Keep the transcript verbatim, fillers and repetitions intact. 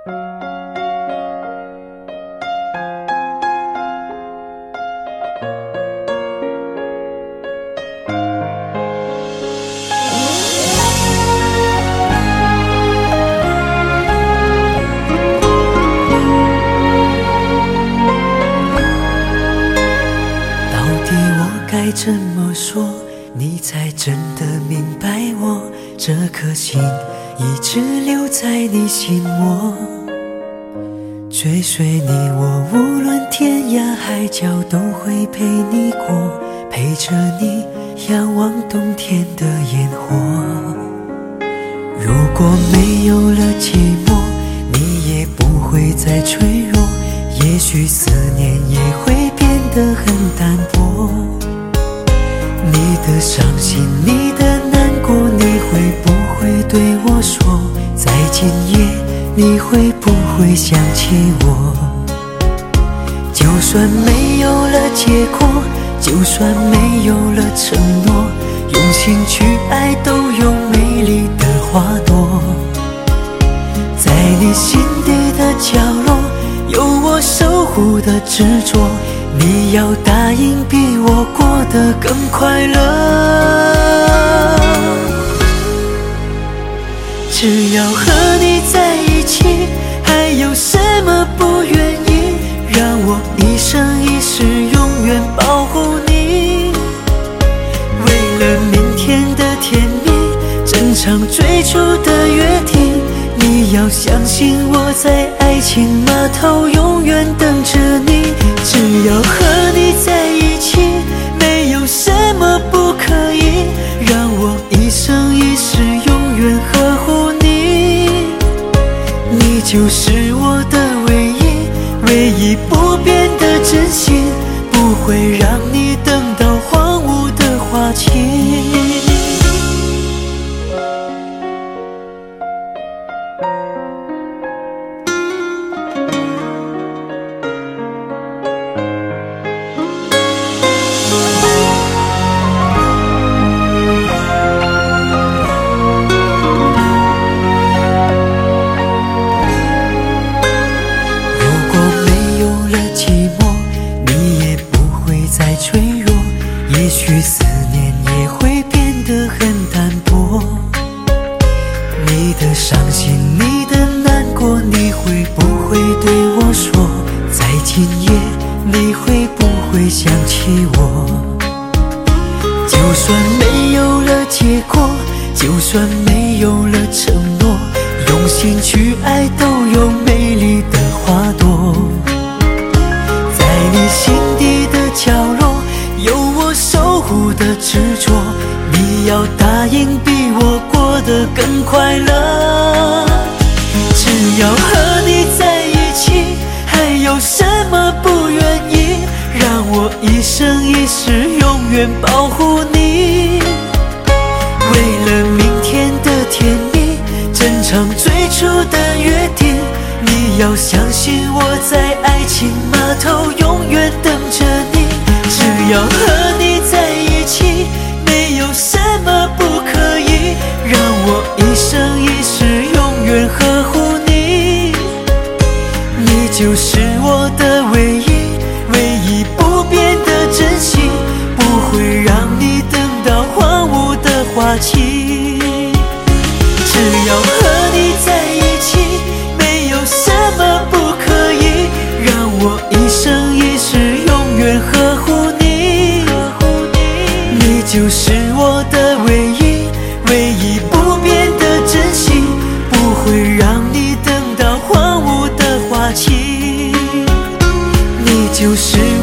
该怎么说你才真的明白我？这颗心一直留在你心窝，追随你我无论天涯海角都会陪你过，陪着你仰望冬天的烟火。如果没有了寂寞，你也不会再脆弱，也许思念也会变得很淡薄。你的伤心，你的难过，你会不会对我说？在今夜，你会不会想起我？就算没有了结果，就算没有了承诺，用心去爱都有美丽的花朵。在你心底的角落，有我守护的执着，你要答应比我过得更快乐。只要和你在一起，还有什么不愿意？让我一生一世永远保护你。为了明天的甜蜜，整场最初的约定，你要相信我在爱情码头永远等着你。只要和你在一起，没有什么不可以，让我一生一世永远呵护你。你就是我的唯一，唯一不变的真心，不会让你等到荒芜的花期。也许思念也会变得很淡薄。你的伤心，你的难过，你会不会对我说？在今夜，你会不会想起我？就算没有了结果，就算没有了承诺，用心去爱都有美丽的花朵。在你心底的角落，有我守护的执着，你要答应比我过得更快乐。只要和你在一起，还有什么不愿意？让我一生一世永远保护你。为了明天的甜蜜，整场最初的约定，你要相信我在爱情码头永远等着你。只要和你在一起，没有什么不可以，让我一生一世永远呵护你。你就是我的唯一，唯一不变的真心，不会让你等到荒芜的花期。只要和你在一起，没有什么不可以，让我一生一世永远呵护你。你就是我的唯一，唯一不变的真心，不会让你等到荒芜的花期。你就是